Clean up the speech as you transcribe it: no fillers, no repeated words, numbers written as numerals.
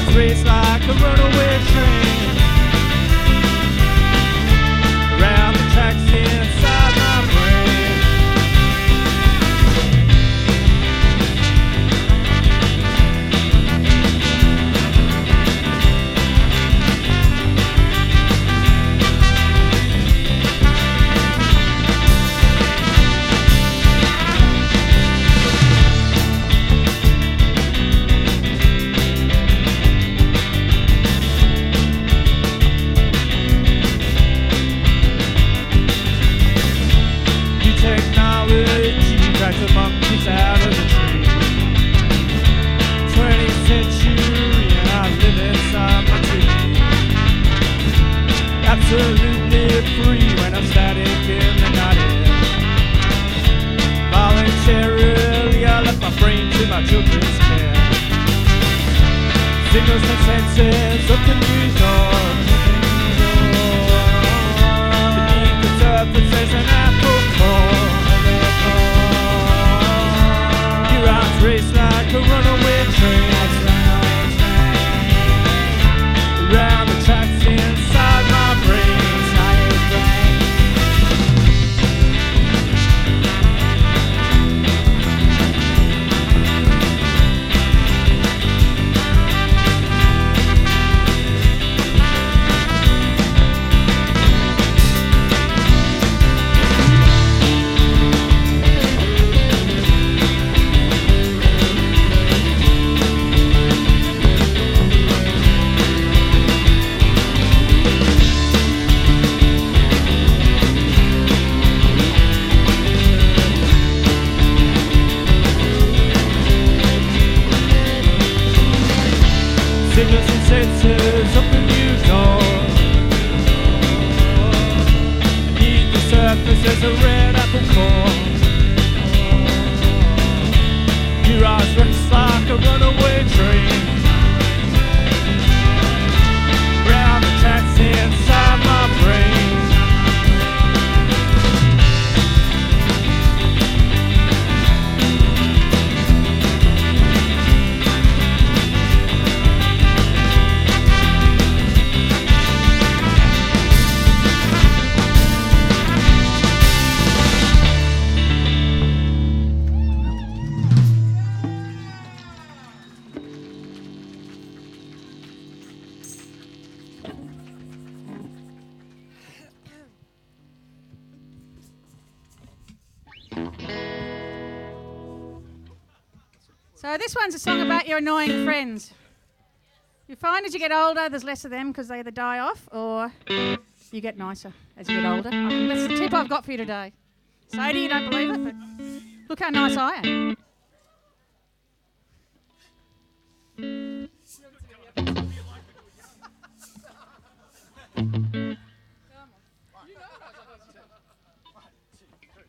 eyes race like a runaway train around the tracks inside my brain. The monkeys out of the tree. 20th century and I live inside my TV. Absolutely free when I'm static in the night air. Voluntarily I left my brain to my children's care. Signals and senses of the news door. Beneath the surface there's an apple core. Race like a runaway train around the tracks inside my brain. Signals and senses of the news door. Beneath the surface there's a red apple core. Your eyes race like a runaway train round the tracks inside my brain. So this one's a song about your annoying friends. You find as you get older, there's less of them because they either die off or you get nicer as you get older. That's the tip I've got for you today. Sadie, you don't believe it, but look how nice I am.